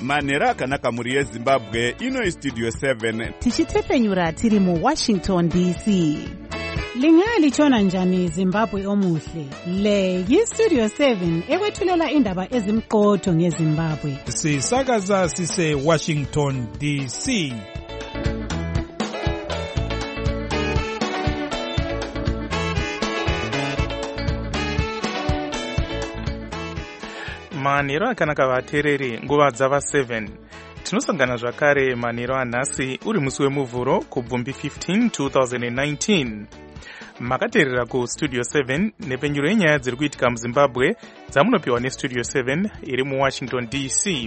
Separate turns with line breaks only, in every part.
manhero akanaka mhuri yezimbabwe. Ino istudio 7
tichitefenyura tiri muWashington DC.
Lingalitshona njani Zimbabwe omuhle? Le yistudio 7 ekwethulela indaba ezimqotho ngeZimbabwe.
Sisakaza sise Washington DC.
manhero akanaka vateereri, nguva dzava 7 tinosangana zvakare manhero anhasi uri musi wemuvhuro kubvumbi 15 2019. makateerera kustudio 7 nepenyuro yenyaya dziri kuitika muzimbabwe dzamunopiwa nestudio 7 iri muwashington DC.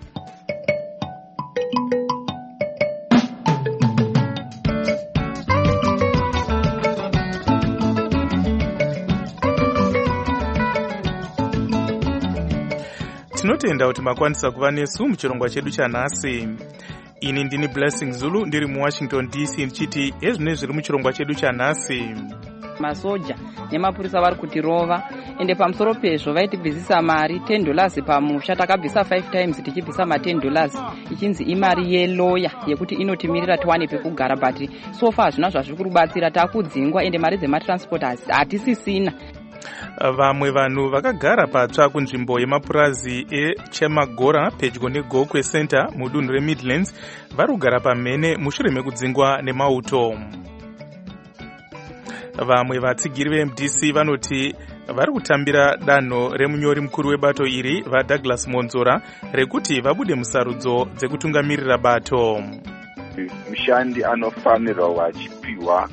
tinotenda kuti makwanisa kuva nesu muchirongwa chedu chanhasi. ini ndini Blessing Zulu ndiri muwashington DC ndichiti ezvine zviri muchirongwa chedu chanhasi.
masoja nemapurisa vari kutirova ende pamusoro pezvo vaitibvisisa mari $10 pamusha. takabvisa 5 times tichibvisa ma$10 ichinzi imari yeloya yekuti inotimirira tiwane pekugara, but so far zvina zvazviri kurubatsira takudzingwa ende mari dzematransport hatisisina.
vamwe vanhu vakagara patsva kunzvimbo yemapurazi eChamagora pedyo neGokwe Center mudunhu reMidlands vari kugara pamhene mushure mekudzingwa nemauto. vamwe vatsigiri veMDC vanoti vari kutambira danho remunyori mukuru webato iri vaDouglas Monzora rekuti vabude musarudzo dzekutungamirira bato.
mushandi anofanirwa wachipiwa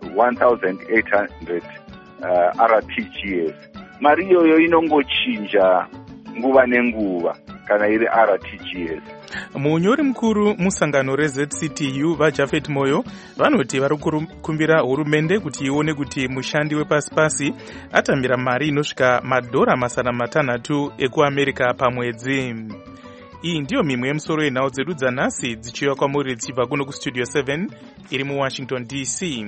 1,800 RTGS. mari iyoyo inongochinja nguva nenguva kana iri RTGS.
munyori mukuru musangano reZCTU vaJafet Moyo vanoti vari kukumbira hurumende kuti ione kuti mushandi wepasi-pasi atambira mari inosvika $600 ekuAmerica pamwedzi. iyi ndiyo mimwe yemusoro yenhau dzedu dzanhasi dzichiuya kwamuri dzichibva kuno kustudio 7 iri muWashington DC.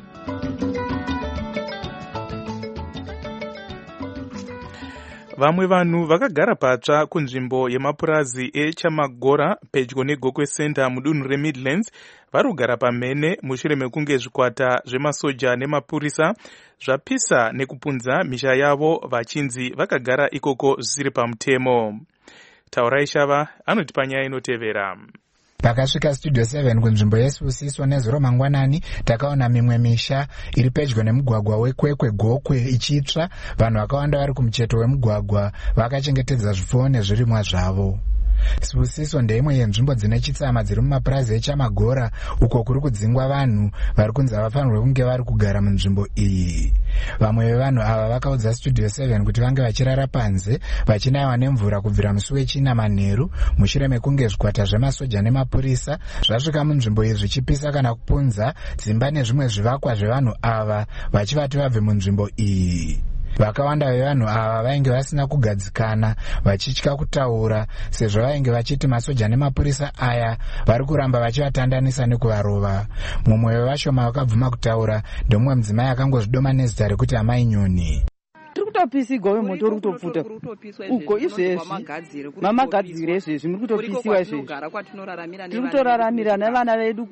vamwe vanhu vakagara patsva kunzvimbo yemapurazi eChamagora pedyo neGokwe Center mudunhu reMidlands vari kugara pamhene mushure mekunge zvikwata zvemasoja nemapurisa zvapisa nekupunza misha yavo vachinzi vakagara ikoko zvisiri pamutemo. Taurai Shava anotipa nyaya inotevera.
Pakasvika studio 7 kunzvimbo yeSusiso nezuro mangwanani takaona mimwe misha iri pedyo nemugwagwa wekwekwe Gokwe ichitsva. vanhu vakawanda vari kumucheto wemugwagwa vakachengetedza zvipfuwo nezvirimwa zvavo. Susiso ndeimwe yenzvimbo dzine chitsama dziri mumapurazi eChamagora uko kuri kudzingwa vanhu vari kunzi havafanirwe kunge vari kugara munzvimbo iyi. vamwe vevanhu ava vakaudza studio 7 kuti vange vachirara panze vachinaiwa nemvura kubvira musi wechina manheru mushure mekunge zvikwata zvemasoja nemapurisa zvasvika munzvimbo iyi zvichipisa kana kupunza dzimba nezvimwe zvivakwa zvevanhu ava vachivati vabve munzvimbo iyi. vakawanda vevanhu ava vainge vasina kugadzikana vachitya kutaura sezvo vainge vachiti masoja nemapurisa aya vari kuramba vachivatandanisa nekuvarova. mumwe wevashoma vakabvuma kutaura ndomumwe mudzimai akangozvidoma nezita rekuti Amai Nyoni.
tiri kutopisigwa wemoto uri kutopfuta ugo izvezvi mamagadzire izvezvi muri kutopisiwa izvezvi tiri kutoraramira nevana vedu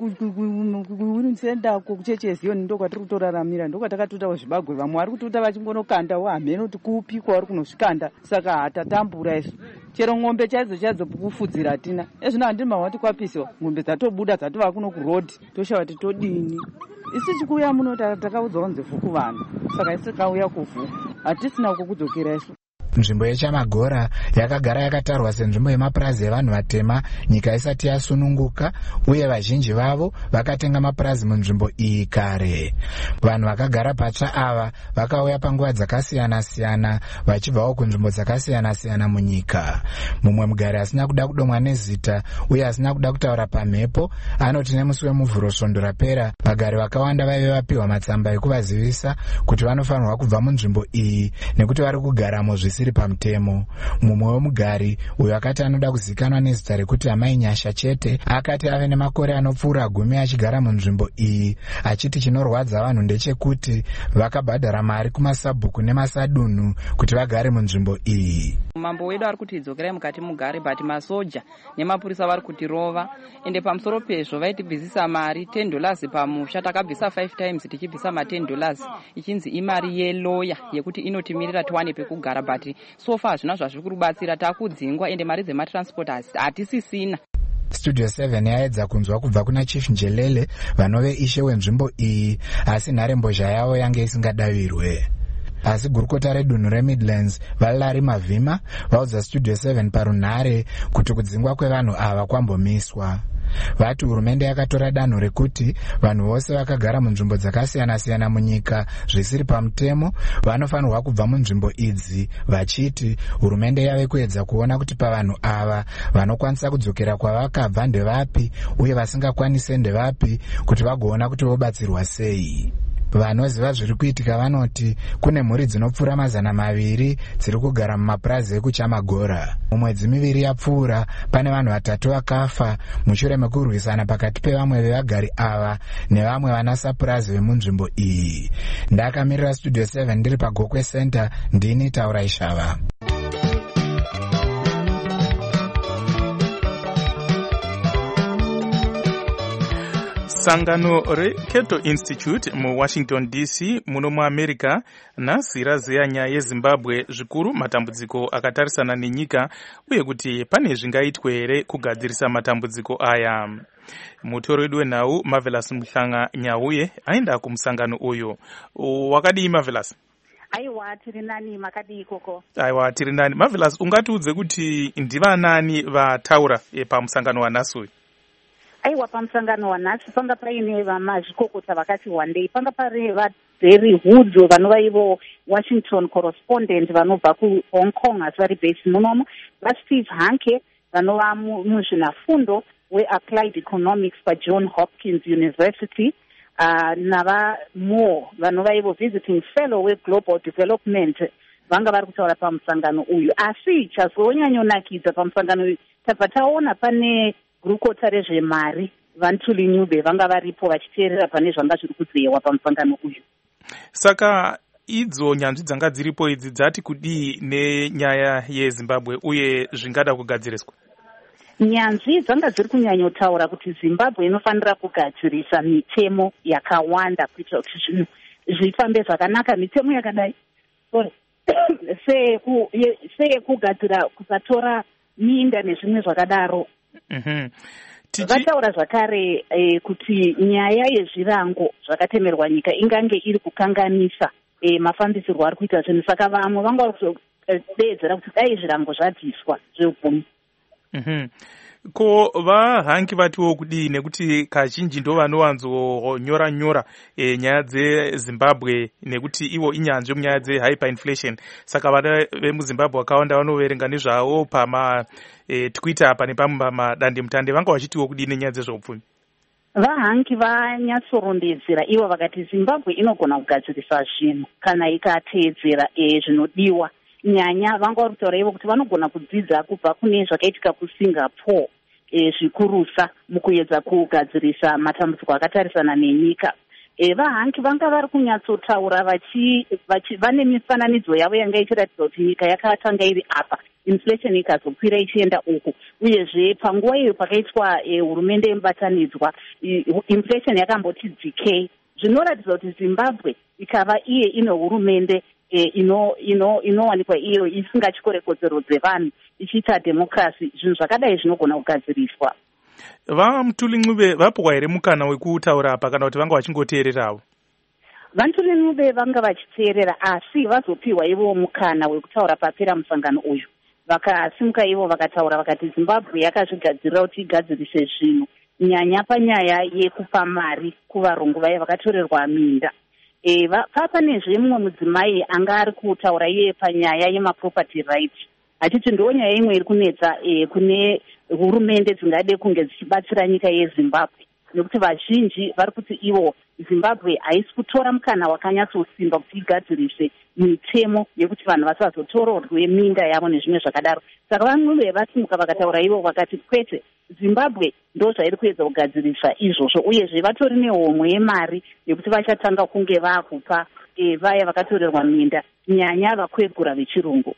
kuunisendako kuchechezioni ndo kwatiri kutoraramira ndo kwatakatotawo zvibagwe vamwe vari kutota vachingonokandawo hamheno kuti kuupikwa vari kunosvikanda saka hatatambura izvo chero ng'ombe chaidzo kufudzira hatina ezvino handiri mahwati kwapisiwa ng'ombe dzatobuda dzatova kuno kurodhi toshava kuti todini. isi chikuuya muno takaudzwa kunze vhuku vanhu saka isi tikauya kuvhuku hatisina uko kudzokera isu.
nzvimbo yeChamagora yakagara yakatarwa senzvimbo yemapurazi evanhu vatema nyika isati yasununguka uye vazhinji vavo vakatenga mapurazi munzvimbo iyi kare. vanhu vakagara patsva ava vakauya panguva dzakasiyana-siyana vachibvawo kunzvimbo dzakasiyana-siyana munyika. mumwe mugari asina kuda kudomwa nezita uye asina kuda kutaura pamhepo anoti nemusi wemuvhuro svondo rapera vagari vakawanda vaive vapiwa matsamba ekuvazivisa kuti vanofanirwa kubva munzvimbo iyi nekuti vari kugaramo zvisiri pamutemo. mumwe wemugari uyo akati anoda kuzikanwa nezita rekuti Amai Nyasha chete akati ave nemakore anopfuura 10 achigara munzvimbo iyi achiti chinorwadza vanhu ndechekuti vakabhadhara mari kumasabhuku nemasadunhu kuti vagare munzvimbo iyi.
Mambo wedu ari kutidzokerai mukati mugare, but masoja nemapurisa vari kutirova. Ende pamusoro pezvo vaitibvisisa mari $10 pamusha, takabvisa 5 times tichibvisa $10 ichinzi imari yeloya yekuti inotimirira tiwane pekugara, but so far zvina zvazviri kurubatsira takudzingwa ende mari dzematransport hatisisina.
Studio 7 yaedza kunzwa kubva kuna Chief Njelele vanove ishe wenzvimbo iyi, asi nharembozha yavo yange isingadavirwe. Asi gurukota redunhu reMidlands Valerie Mavhima vaudza Studio 7 parunhare kuti kudzingwa kwevanhu ava kwambomiswa. Vati hurumende yakatora danho rekuti vanhu vose vakagara munzvimbo dzakasiyana-siyana munyika zvisiri pamutemo vanofanirwa kubva munzvimbo idzi, vachiti hurumende yave kuedza kuona kuti pavanhu ava vanokwanisa kudzokera kwavakabva ndevapi uye vasingakwanise ndevapi kuti vagoona kuti vobatsirwa sei. Vanoziva zviri kuitika vanoti kune mhuri dzinopfuura 200 dziri kugara mumapurazi ekuChamagora. Mumwedzi miviri yapfuura pane vanhu 3 vakafa mushure mekurwisana pakati pevamwe vevagari ava nevamwe vanasapurazi vemunzvimbo iyi. Ndakamirira Studio 7 ndiri paGokwe Center, ndini Taura Ishava.
Sangano reKeto Institute muWashington DC muno muAmerica nhasi razeya nyaya yeZimbabwe zvikuru matambudziko akatarisana nenyika uye kuti pane zvingaitwe here kugadzirisa matambudziko aya. Mutori wedu wenhau Marvelous Muhlanga Nyauye aenda kumusangano uyu. Wakadii Marvelous?
Aiwa, tiri nani, makadii koko?
Aiwa, tiri nani. Marvelous, ungatiudze kuti ndivanani vataura pamusangano wanhasi uyu?
Aiwa, pamusangano wanhasi panga paine vamazvikokota vakati wandei. Panga pari vaDerry Hood vanova ivo Washington correspondent vanobva kuHong Kong asi vari base munomo, vaSteve Hanke vanova muzvinafundo weApplied Economics paJohn Hopkins University, navaMoore vanova ivo visiting fellow weGlobal Development vanga vari kutaura pamusangano uyu. Asi chazonyanyonakidza pamusangano uyu tabva taona pane gurukota rezvemari Vantuli Nyube vanga varipo vachiteerera pane zvanga zviri kuzeyewa pamusangano uyu.
Saka idzo nyanzvi dzanga dziripo idzi dzati kudii nenyaya yeZimbabwe uye zvingada kugadziriswa?
Nyanzvi dzanga dziri kunyanyotaura kuti Zimbabwe inofanira kugadzirisa mitemo yakawanda kuitira kuti zvinhu zvifambe zvakanaka. Mitemo yakadai seyekugadzira kusatora minda nezvimwe zvakadaro. Vataura zvakare kuti nyaya yezvirango zvakatemerwa nyika ingange iri kukanganisa mafambisirwo ari kuita zvinhu. Saka vamwe vanga vari kuzodeedzera kuti dai zvirango zvabviswa zveubvumi.
Ko vaHanke vatiwo kudii nekuti kazhinji ndo vanovanzonyora nyaya dzeZimbabwe nekuti ivo inyanzvi munyaya dzehyperinflation. Saka vana vemuZimbabwe vakawanda vanoverenga nezvavo Twitter apa nepamwe pamadandemutande. Vanga vachitiwo kudii nenyaya dzezveupfumi?
VaHanke vanyatsorondedzera ivo vakati Zimbabwe inogona kugadzirisa zvinhu kana ikateedzera zvinodiwa. Nyanya vanga vari kutaura ivo kuti vanogona kudzidza kubva kune zvakaitika kuSingapore zvikurusa mukuedza kugadzirisa matambudziko akatarisana nenyika. VaHanke vanga vari kunyatsotaura vane mifananidzo yavo yanga ichiratidza kuti nyika yakatanga iri apa, inflation ikazokwira ichienda uku, uyezve panguva iyo pakaitwa hurumende yemubatanidzwa inflation yakamboti decay, zvinoratidza kuti Zimbabwe ikava iye ine hurumende inowanikwa iyo isingatyi kodzero dzevanhu ichiita demokrasi. Zvinhu zvakadai zvinogona kugadziriswa.
Vamutuli Ncube vapwa here mukana wekutaura apa kana kuti vanga vachingoteererawo?
Vantuli Ncube vanga vachiteerera asi vazopiwa ivo mukana wekutaura papera musangano uyu. Vakasimuka ivo vakataura vakati Zimbabwe yakazvigadzirira kuti igadzirise zvinhu nyanya panyaya yekupa mari kuvarungu vaye vakatorerwa minda. Papanezve mumwe mudzimai anga ari kutaura iye panyaya yemaproperty rights, achiti ndo nyaya imwe iri kunetsa kune hurumende dzingade kunge dzichibatsira nyika yeZimbabwe, nekuti vazhinji vari kuti ivo Zimbabwe haisi kutora mukana wakanyatsosimba kuti igadzirise mitemo yekuti vanhu vasazotororwe minda yavo nezvimwe zvakadaro. Saka vamwe vasimuka vakataura ivo vakati kwete, Zimbabwe ndo zvairi kuedza kugadzirisa izvozvo, uyezve vatori nehomwe yemari yekuti vachatanga kunge vakupa vaya vakatorerwa minda nyanya vakwegura vechirungu.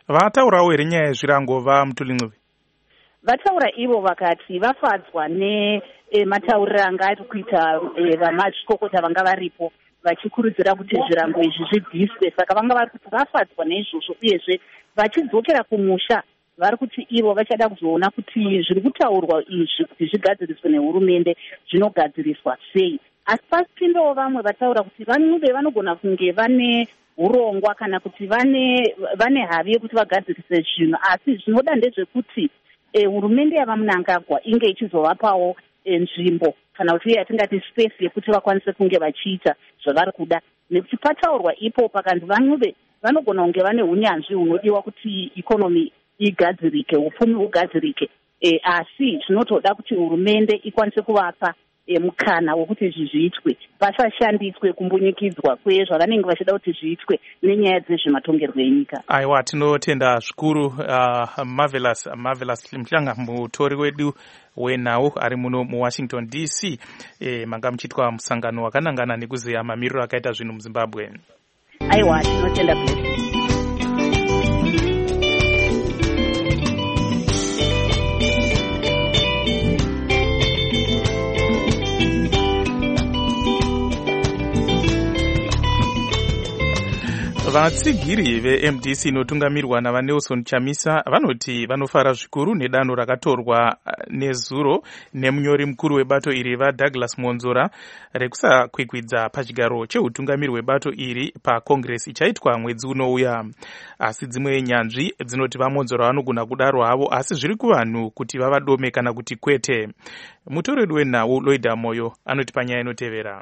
vataurawo here nyaya yezvirango vaMutulin'uve?
Vataura ivo vakati vafadzwa nematauriro anga ari kuita vamazvikokota vanga varipo vachikurudzira kuti zvirango izvi zvibviswe. Saka vanga vari kuti vafadzwa neizvozvo, uyezve vachidzokera kumusha vari kuti ivo vachada kuzoona kuti zviri kutaurwa izvi kuti zvigadziriswe nehurumende zvinogadziriswa sei. Asi pasipindawo vamwe vataura kuti vaN'ube vanogona kunge vane urongwa kana kuti vane havi yekuti vagadzirise zvinhu, asi zvinoda ndezvekuti hurumende yavaMnangagwa inge ichizovapawo nzvimbo kana kuti yatingati space yekuti vakwanise kunge vachiita zvavari kuda, nekuti pataurwa ipo pakanzi vaN'ube vanogona kunge vane unyanzvi hunodiwa kuti ikonomi igadzirike, upfumi hugadzirike, asi zvinotoda kuti hurumende ikwanise kuvapa mukana wokuti izvi zviitwe, pasashandiswe kumbunyikidzwa kwezvavanenge vachida kuti zviitwe nenyaya dzezvematongerwo enyika.
Aiwa, tinotenda zvikuru Marvelous Mhlanga, mutori wedu wenhau ari muno muWashington DC. Manga muchitwa musangano wakanangana nekuziya mamiriro akaita zvinhu muZimbabwe.
Aiwa, tinotenda Blessing.
Vatsigiri veMDC inotungamirwa navaNelson Chamisa vanoti vanofara zvikuru nedanho rakatorwa nezuro nemunyori mukuru webato iri vaDouglas Monzora rekusakwikwidza pachigaro cheutungamiri hwebato iri paCongress ichaitwa mwedzi unouya. Asi dzimwe nyanzvi dzinoti vaMonzora vanogona kudaro havo, asi zviri kuvanhu kuti vavadome kana kuti kwete. Mutori wedu wenhau Loida Moyo anoti panyaya inotevera.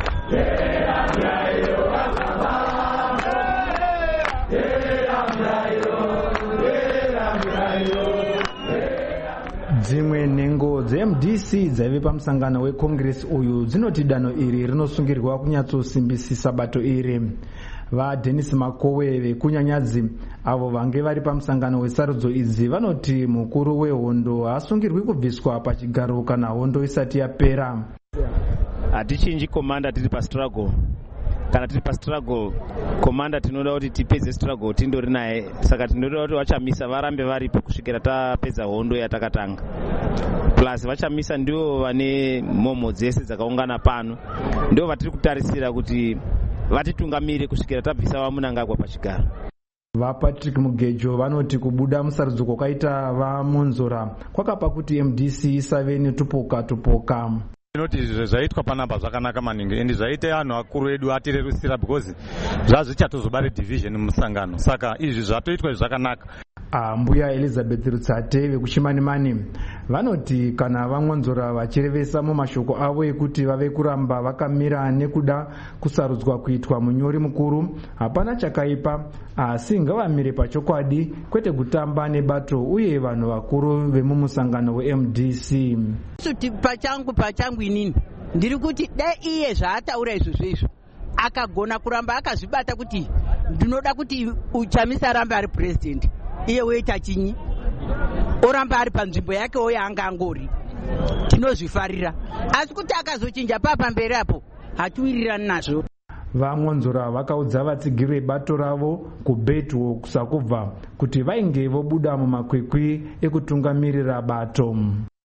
Dzimwe nhengo dzeMDC dzaive pamusangano weCongress uyu dzinoti danho iri rinosungirwa kunyatsosimbisisa bato iri. VaDennis Makowe vekunyanyadzi avo vange vari pamusangano wesarudzo idzi vanoti mukuru wehondo haasungirwi kubviswa pachigaro kana hondo isati yapera.
Hatichinji komanda tiri pastruggle. Kana tiri pastruggle, komanda tinoda kuti tipedze struggle tindori naye. Saka tinoda kuti vaChamisa varambe varipo kusvikira tapedza hondo yatakatanga. Plus vaChamisa ndio vane mhomo dzese dzakaungana pano. Ndio vatiri kutarisira kuti vatitungamire kusvikira tabvisa vaMnangagwa pachigaro.
VaPatrick Mugejo vanoti kubuda musarudzo kwakaita vaMonzora kwakapa kuti MDC isave netupoka.
Inoti zvaitwa panapa zvakanaka maningi, endi zvaita anhu akuru edu atirerusira because zvazvichatozobare division musangano, saka izvi zvatoitwa zvakanaka.
Mbuya Elizabeth Rutsate vekuChimanimani vanoti kana vaMonzora vachirevesa mumashoko avo ekuti vave kuramba vakamira nekuda kusarudzwa kuitwa munyori mukuru, hapana chakaipa, asi ngavamire pachokwadi kwete kutamba nebato uye vanhu vakuru vemumusangano weMDC.
Pachangu inini ndiri kuti dai iye zvaataura izvozvo akagona kuramba akazvibata kuti ndinoda kuti Chamisa arambe ari president, iye weita chinyi oramba ari panzvimbo yake yaanga angori, tinozvifarira. Asi kuti akazochinja pamberi apo hatiwirirani nazvo.
VaMonzora vakaudza vatsigiri vebato ravo kuBetwo kusakubva kuti vainge vobuda mumakwikwi ekutungamirira bato.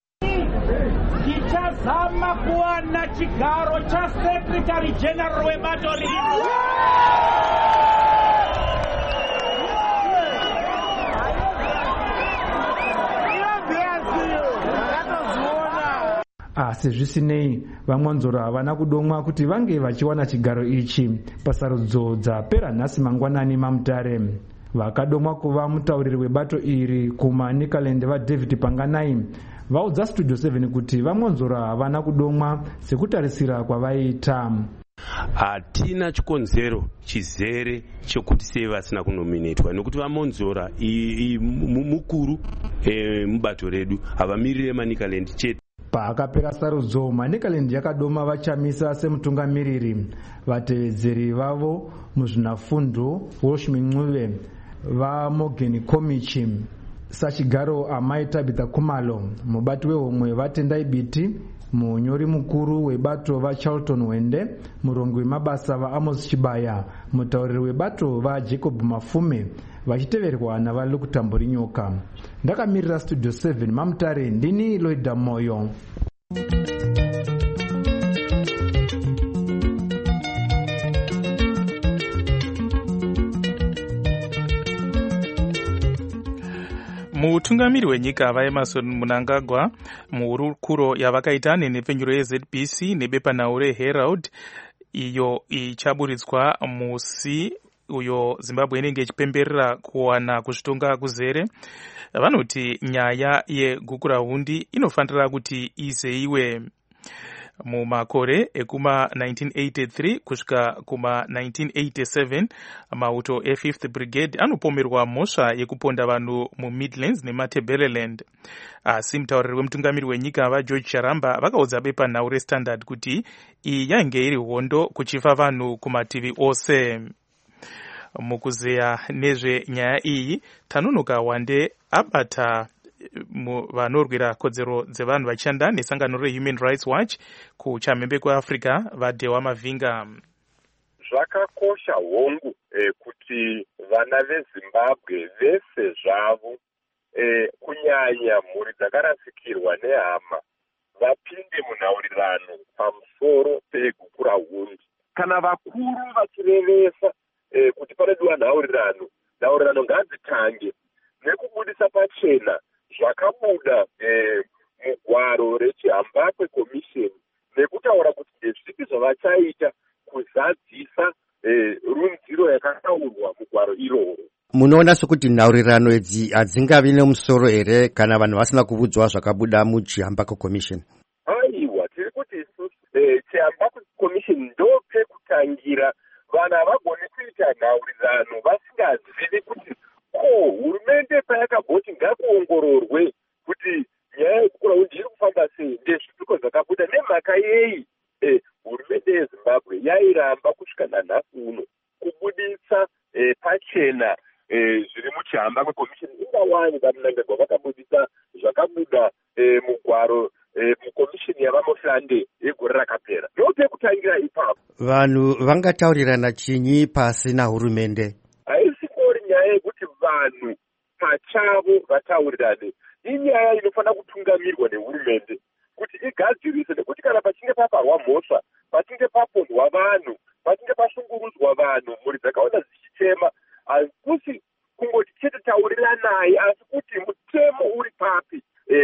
Tichazama kuwana chigaro cha Secretary General webato rino.
Asi zvisinei vaMonzora havana kudomwa kuti vange vachiwana chigaro ichi pasarudzo dzapera nhasi mangwanani maMutare. Vakadomwa kuva mutauriri webato iri kumaNicaland vaDavid Panganai vaudza Studio 7 kuti vaMonzora havana kudomwa sekutarisira kwavaiita.
Hatina chikonzero chizere chokuti sei vasina kunominatwa, nekuti vaMonzora mukuru mubato redu havamirire maNicaland chete.
Paakapera sarudzo, maNicaland yakadoma vaChamisa semutungamiriri. Vatevedzeri vavo muzvinafundo Walsh Mncube, vaMorgan Komichi, sachigaro amai Tabitha Kumalo, mubati wehomwe vaTendai Biti, munyori mukuru webato vaCharlton Wende, murongo wemabasa vaAmos Chibaya, mutauriri webato vaJacob Mafume, vachiteverwa navalukutamburi nyoka. Ndakamirira Studio 7 Mamutare, ndini Loida Moyo.
mutungamiri wenyika vaEmerson Mnangagwa muhurukuro yavakaita nenhepfenyuro yeZBC nebepanhau reHerald iyo ichaburitswa musi uyo Zimbabwe inenge ichipemberera kuwana kuzvitonga kuzere. Vanoti nyaya yegukurahundi inofanira kuti izeiwe mumakore ekuma 1983 kusvika kuma 1987 mauto e5th Brigade anopomerwa mhosva yekuponda vanhu muMidlands neMatabeleland. Asi mutauriri wemutungamiri wenyika vaGeorge Charamba vakaudza bepanhau reStandard kuti iyi yainge iri hondo kuchifa vanhu kumativi ose. Mukuzeya nezvenyaya iyi, Tanunuka Wande abata vanorwira kodzero dzevanhu vachishanda nesangano reHuman Rights Watch kuchamhembe kweAfrica vaDhewa Mavinga.
Zvakakosha hongu kuti vana veZimbabwe vese zvavo kunyanya mhuri dzakarasikirwa nehama vapinde munhaurirano pamusoro pegukurahundi. Kana vakuru vachirevesa kuti panodiwa nhaurirano ngadzitange nekubudisa pachena zvakabuda mugwaro rechiHambakwe Commission nekutaura kuti ndezvipi zvavachaita kuzadzisa runziro yakataurwa mugwaro iroro.
Munoona sekuti nhaurirano idzi hadzingavi nemusoro here kana vanhu vasina kuvudzwa zvakabuda muchiHambakwe Commission?
Aiwa, tiri kuti chiHambakwe Commission ndo pekutangira. Vanhu havagoni kuita nhaurirano vasingazivi kuti hurumende payakabhoti ngakuongororwe kuti nyaya yegukurahundi iri kufamba sei, ndezvipiko zvakabuda nemhaka yei hurumende yeZimbabwe yairamba kusvika nanhasi uno kubudisa pachena zviri muchiHambakwe Commission. Ingawani vaMnangagwa vakabudisa zvakabuda mugwaro mukomishini yavaMohlande yegore rakapera. Ndopekutangira ipapo.
Vanhu vangataurirana chinyi pasina hurumende?
Haisingori nyaya yekuti vanhu pachavo vataurirane. Inyaya inofanira kutungamirwa nehurumende kuti igadzirise, nekuti kana pachinge paparwa mhosva, pachinge papondwa vanhu, pachinge pashungurudzwa vanhu, mhuri dzakaona dzichitema, hakusi kungoti chete tauriranai, asi kuti mutemo uri papi.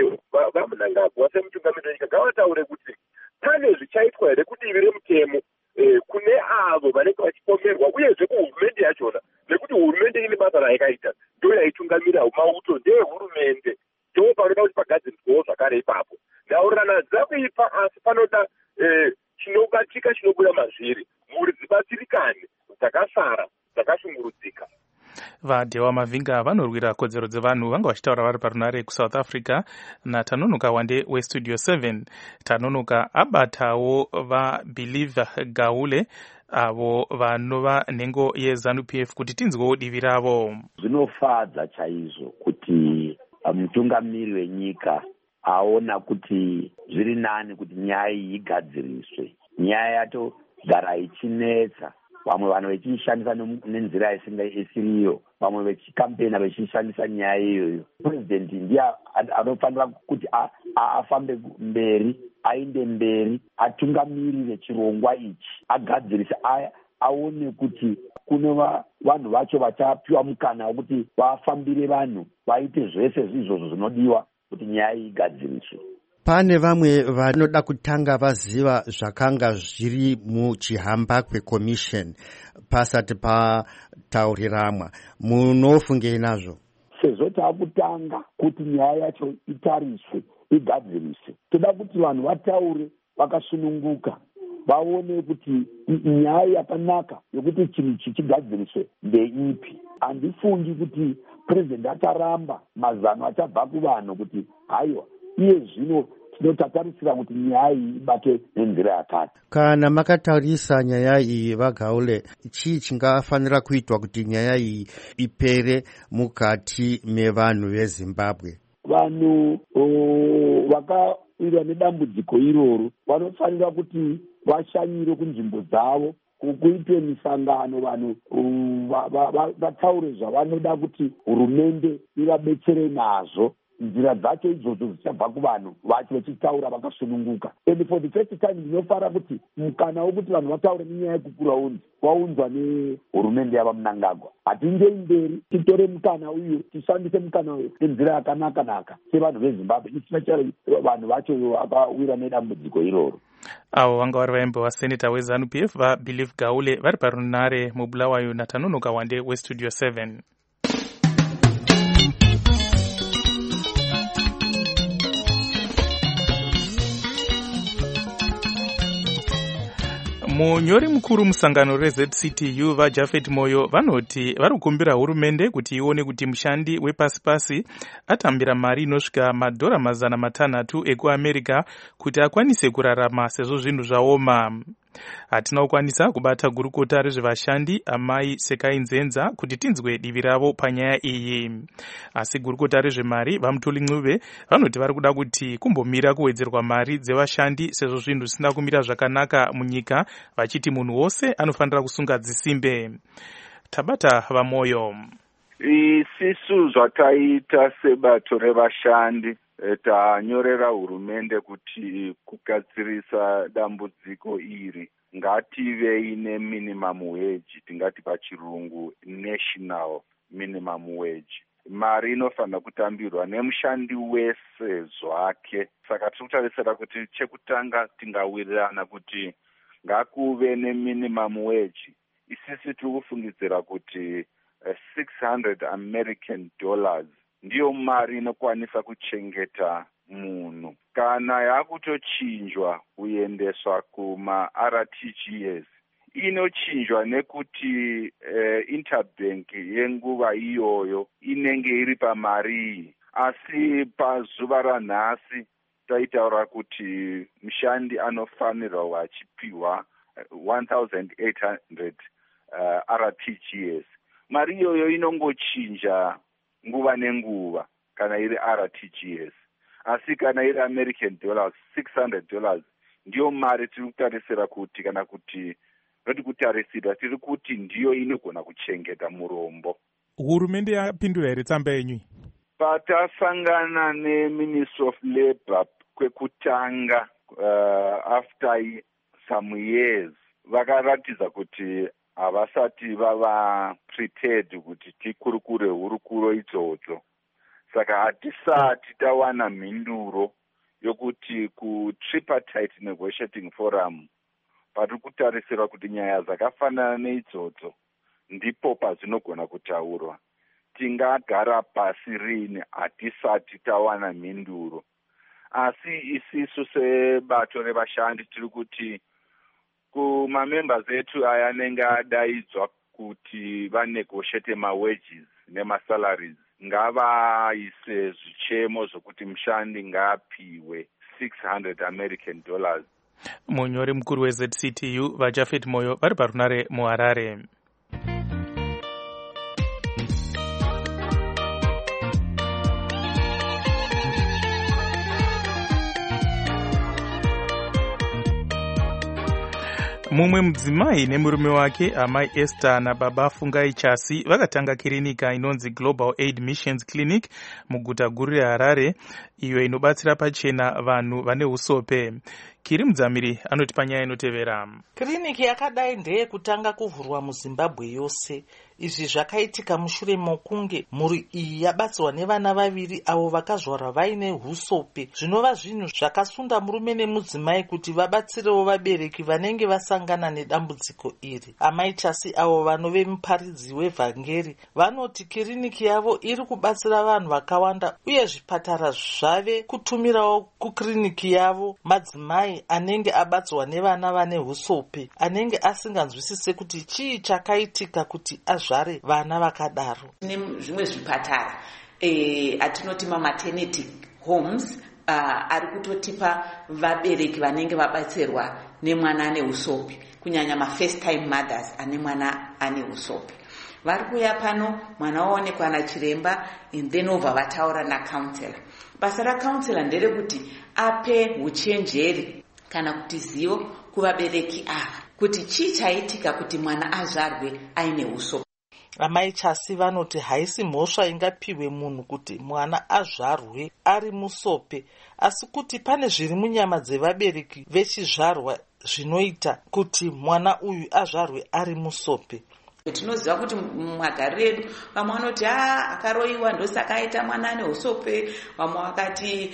VaMnangagwa semutungamiri wenyika ngavataure kuti pane zvichaitwa here kudivi remutemo kune avo vanenge vachipomerwa, uyezve kuhurumende yachona, nekuti hurumende ine basa rayakaita, ndo yaitungamira mauto ndehurumende, ndo panoda kuti pagadziriswawo zvakare ipapo. Nhaurirano dzakuipa, asi panoda chinobatika chinobuda mazviri, mhuri dzibatsirikane dzakasara dzakashungurudzika.
VaDhewa Mavinga vanorwira kodzero dzevanhu vanga vachitaura vari parunare kuSouth Africa naTanunuka Wande weStudio 7. Tanunuka abatawo vaBeliever Gaule avo vanova nhengo yeZANU-PF kuti tinzwewo divi ravo.
Zvinofadza chaizvo kuti mutungamiri wenyika aona kuti zviri nani kuti nyaya iyi igadziriswe. Nyaya yatogara ichinetsa, vamwe vanhu vechishandisa nenzira isiriyo, vamwe vechikampena vechishandisa nyaya iyoyo. President ndiye anofanira kuti afambe mberi, ainde mberi, atungamirire chirongwa ichi, agadzirise, aone kuti kune vanhu vacho vachapiwa mukana wekuti vafambire vanhu, vaite zvese zvizvozvo zvinodiwa kuti nyaya iyi igadziriswe.
Pane vamwe vanoda kutanga vaziva zvakanga zviri muchiHambakwe Commission pasati patauriramwa. Munofungei nazvo?
Sezvo taakutanga kuti nyaya yacho itariswe, igadziriswe, toda kuti vanhu vataure vakasununguka, vaone kuti nyaya yakanaka yokuti chinhu chigadziriswe ndeipi. Handifungi kuti president acharamba mazano achabva kuvanhu kuti haiwa iye zvino tinotatarisira kuti nyaya iyi ibate nenzira yakati.
Kana makataurisa nyaya iyi vaGaule, chii chingafanira kuitwa kuti nyaya iyi ipere mukati mevanhu veZimbabwe?
Vanhu vanowirwa nedambudziko iroro vanofanira kuti vashanyire kunzvimbo dzavo, kuitwe misangano, vanhu vataure zvavanoda kuti hurumende ivabetsere nazvo. Nzira dzacho idzodzo dzichabva kuvanhu vacho vachitaura vakasununguka. And for the first time ndinofara kuti mukana wokuti vanhu vataure nenyaya yekukura waunzwa nehurumende yava Mnangagwa. Hatingei mberi, titore mukana uyu, tishandise mukana uyu nenzira yakanaka sevanhu veZimbabwe, especially vanhu vacho vakawira nedambudziko iroro.
Avo vanga vari vaimbo vaseneta weZANU-PF vaBelieve Gaule vari parunare muBulawayo naTanonoka Wande weStudio 7. Munyori mukuru musangano reZCTU vaJafet Moyo vanoti vari kukumbira hurumende kuti ione kuti mushandi wepasi-pasi atambira mari inosvika madhora $600 ekuAmerica kuti akwanise kurarama sezvo zvinhu zvaoma. Hatina kukwanisa kubata gurukota rezvevashandi Amai Sekai Nzenza kuti tinzwe divi ravo panyaya iyi. Asi gurukota rezvemari vaMutoli Ncube vanoti vari kuda kuti kumbomira kuwedzerwa mari dzevashandi sezvo zvinhu zvisina kumira zvakanaka munyika, vachiti munhu wose anofanira kusunga dzisimbe. Tabata vaMoyo.
Isisu zvataita sebato revashandi tanyorera hurumende kuti kugadzirisa dambudziko iri ngativei neminimum wage, tingati pachirungu national minimum wage. Mari inofanira kutambirwa nemushandi wese zvake. Saka tiri kutarisira kuti chekutanga tingawirirana kuti ngakuve neminimum wage. Isisi tiri kufungidzira kuti $600 American ndiyo mari inokwanisa kuchengeta munhu. Kana yakutochinjwa kuendeswa kuma-RTGS, inochinjwa nekuti interbank yenguva iyoyo inenge iri pamari. Asi pazuva ranhasi taitaura kuti mushandi anofanirwa wachipiwa 1,800 RTGS. Mari iyoyo inongochinja nguva nenguva kana iri RTGS. Asi kana iri American dollars, $600 ndiyo mari tiri kutarisira kuti, kana kuti noti kutarisira, tiri kuti ndiyo inogona kuchengeta murombo.
Hurumende yapindura here tsamba yenyu?
Patasangana neMinistry of Labour kwekutanga after some years, vakaratidza kuti havasati vava prepared kuti tikurukure hurukuro idzodzo. Saka hatisati tawana mhinduro yokuti ku-tripartite negotiating forum pari kutarisirwa kuti nyaya dzakafanana neidzodzo ndipo pazvinogona kutaurwa. Tingagara pasi rini hatisati tawana mhinduro. Asi isisu sebato revashandi tiri kuti kumamembers etu aya anenge adaidzwa kuti vanegotiate ma-wages nema-salaries, ngavaise zvichemo zvokuti mushandi ngaapiwe $600 American.
Munyori mukuru weZCTU vaJafet Moyo vari parunare muHarare. Mumwe mudzimai nemurume wake Amai Esther naBaba Fungai Chasi vakatanga kirinika inonzi Global Aid Missions Clinic muguta guru reHarare, iyo inobatsira pachena vanhu vane usope. Kiri Mudzamiri anoti panyaya inotevera.
Kiriniki yakadai ndeye kutanga kuvhurwa muZimbabwe yose. Izvi zvakaitika mushure mokunge mhuri iyi yabatsirwa nevana vaviri avo vakazvarwa vaine husope, zvinova zvinhu zvakasunda murume nemudzimai kuti vabatsirewo vabereki vanenge vasangana nedambudziko iri. Amai Chasi avo vanove muparidzi wevhangeri vanoti kiriniki yavo iri kubatsira vanhu vakawanda, uye zvipatara zvave kutumirawo kukiriniki yavo madzimai anenge abatsirwa nevana vane husope, anenge asinganzwisise kuti chii chakaitika kuti zvare vana vakadaro.
Zvimwe zvipatara atinoti maternity homes ari kutotipa vabereki vanenge vabatsirwa nemwana ane usopi, kunyanya first time mothers ane mwana ane usopi. vari kuuya pano mwana waonekwa nachiremba and then obva vataura nacounselor. Basa racounselor nderekuti ape uchenjeri kana kuti zivo kuvabereki ava kuti chii chaitika kuti mwana azvarwe aine usope.
Amai Chasi vanoti haisi mhosva ingapiwe munhu kuti mwana azvarwe ari musope, asi kuti pane zviri munyama dzevabereki vechizvarwa zvinoita kuti mwana uyu azvarwe ari musope.
Tinoziva kuti mumagariro edu vamwe vanoti akaroiwa ndosaka aita mwana ane usope, vamwe vakati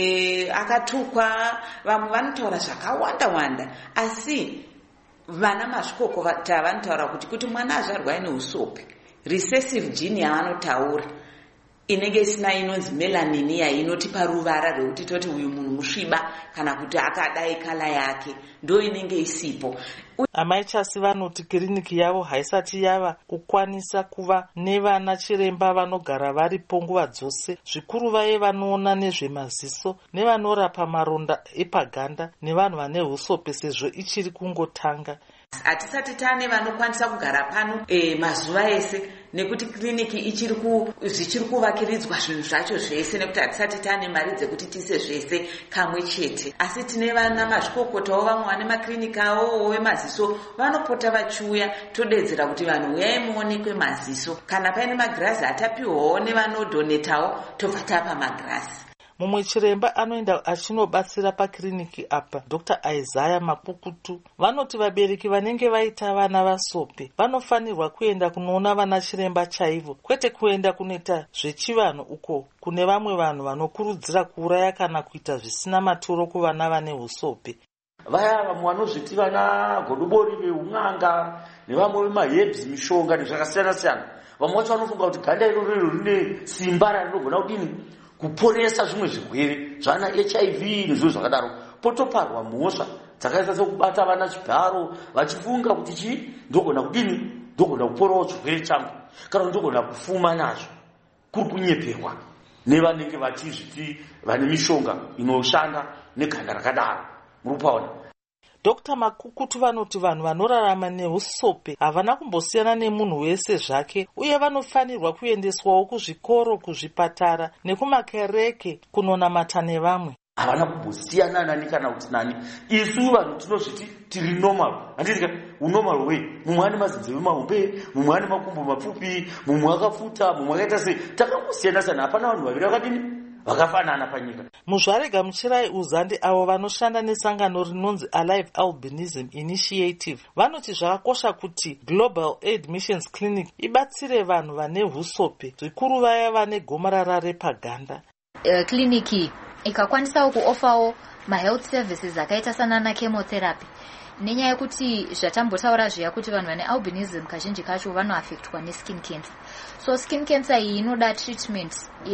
akatukwa, vamwe vanotaura zvakawanda wanda, asi vana mazvikokota vanotaura kuti mwana azvarwa aine usope, recessive gene yavanotaura inenge isina inonzi melanini inotipa ruvara rwekuti toti uyu munhu musviba kana kuti akadai kala yake ndo inenge isipo.
Amai Chasi vanoti kiriniki yavo haisati yava kukwanisa kuva nevana chiremba vanogara varipo nguva dzose, zvikuru vaye vanoona nezvemaziso nevanorapa maronda epaganda nevanhu vane usope, sezvo ichiri kungotanga.
Hatisati tane vanokwanisa kugara pano mazuva ese nekuti kliniki zvichiri kuvakiridzwa zvinhu zvacho zvese, nekuti hatisati tane mari dzekuti tise zvese kamwe chete, asi tine vana mazvikokotawo vamwe vane makliniki avo wemaziso vanopota vachiuya todedzera kuti vanhu uyai muonekwe maziso, kana paine magirazi atapiwawo nevanodhonetawo tobva tapa magirazi.
Mumwe chiremba anoenda achinobatsira pakiriniki apa, Dr. Isaiah Makukutu, vanoti vabereki vanenge vaita vana vasope vanofanirwa kuenda kunoona vana chiremba chaivo, kwete kuenda kunoita zvechivanhu uko kune vamwe vanhu vanokurudzira kuuraya kana kuita zvisina maturo kuvana vane usope.
Vaya vamwe vanozviti vana godobori veun'anga nevamwe vemahebs mishonga nezvakasiyana siyana, vamwe vacho vanofunga kuti ganda iroro rine simba rarinogona kudini kuporesa zvimwe zvirwere zvana HIV nezviro zvakadaro, potoparwa mhosva dzakaita sekubata vana chibharo vachifunga kuti chii ndogona kudini, ndogona kuporawo chirwere changu kana ndogona kufuma nazvo, kuri kunyeperwa nevanenge vachizviti vane mishonga inoshanda neganda rakadaro. Murupaona
Dr. Makukutu vanoti vanhu vanorarama neusope havana kumbosiyana nemunhu wese zvake, uye vanofanirwa kuendeswawo kuzvikoro, kuzvipatara nekumakereke kunonamata nevamwe.
Havana kumbosiyana nani kana kuti nani. Isu vanhu tinozviti tiri normal, handiti unormal way. Mumwe ane mazinzeve mahombe, mumwe ane makumbo mapfupi, mumwe akafuta, mumwe akaita sei. Takangosiyana sana, hapana vanhu vaviri vakadini vakafanana panyika.
Muzvare Gamuchirai Uzandi avo vanoshanda nesangano rinonzi Alive Albinism Initiative vanoti zvakakosha kuti Global Aid Missions Clinic ibatsire vanhu vane husope, zvikuru vaya vane gomarara repaganda.
Kliniki ikakwanisawo kuofawo mahealth services akaita sanana chemotherapy, nenyaya yekuti zvatambotaura zviya kuti vanhu vane albinism kazhinji kacho vanoaffectwa neskin cancer. So skin cancer iyi inoda treatment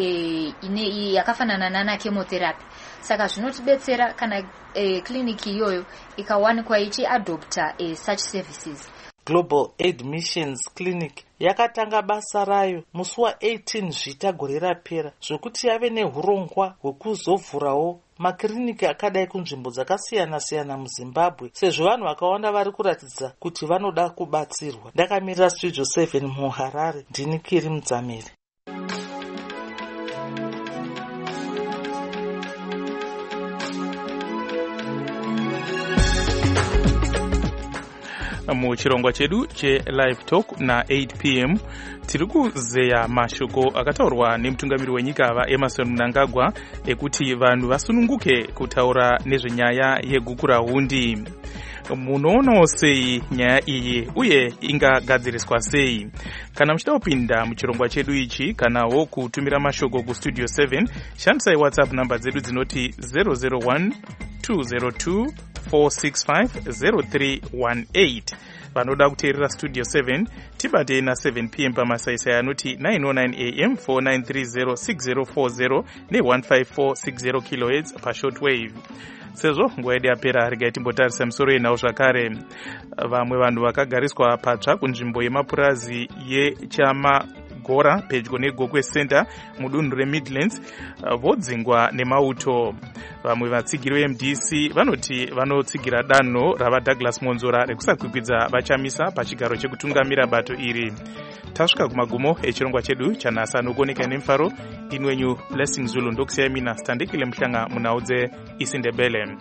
yakafanana nana chemotherapy. Saka zvinotibetsera kana kliniki iyoyo ikawanikwa ichiadopta such services.
Global Aid Missions Clinic yakatanga basa rayo musi wa18 Zvita gore rapera, zvokuti yave nehurongwa hwekuzovhurawo makiriniki akadai kunzvimbo dzakasiyana siyana muZimbabwe, sezvo vanhu vakawanda vari kuratidza kuti vanoda kubatsirwa. Ndakamirira Studio 7 muHarare, ndini Kiri Mudzamiri.
Muchirongwa chedu che-Live Talk na8 p.m. tiri kuzeya mashoko akataurwa nemutungamiri wenyika Emmerson Mnangagwa ekuti vanhu vasununguke kutaura nezvenyaya yegukurahundi. Munoonawo sei nyaya iyi uye ingagadziriswa sei? Kana muchida kupinda muchirongwa chedu ichi kanawo kutumira mashoko kustudio 7, shandisai WhatsApp namba dzedu dzinoti 001 202 465 0318. Vanoda kuteerera Studio 7 tibate na 7 p.m. pamasaisai anoti 909 am 4930 ne 15460 kHz pashortwave. Sezvo nguva yedu yapera, regai timbotarisa misoro yenhau zvakare. Vamwe vanhu vakagariswa patsva kunzvimbo yemapurazi gora pedyo negokwe center mudunhu remidlands vodzingwa nemauto. Vamwe vatsigiri veMDC vanoti vanotsigira danho ravaDouglas Monzora rekusakwikwidzwa vachamisa pachigaro chekutungamira bato iri. Tasvika kumagumo echirongwa chedu chanhasi anokuoneka nemufaro. Inwenyu Blessing Zulu ndokusiyai mina Standikile Mhlanga munhau dzeIsindebele.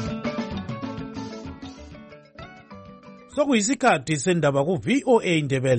Sokuyisikhathi sendaba ku VOA Ndebele.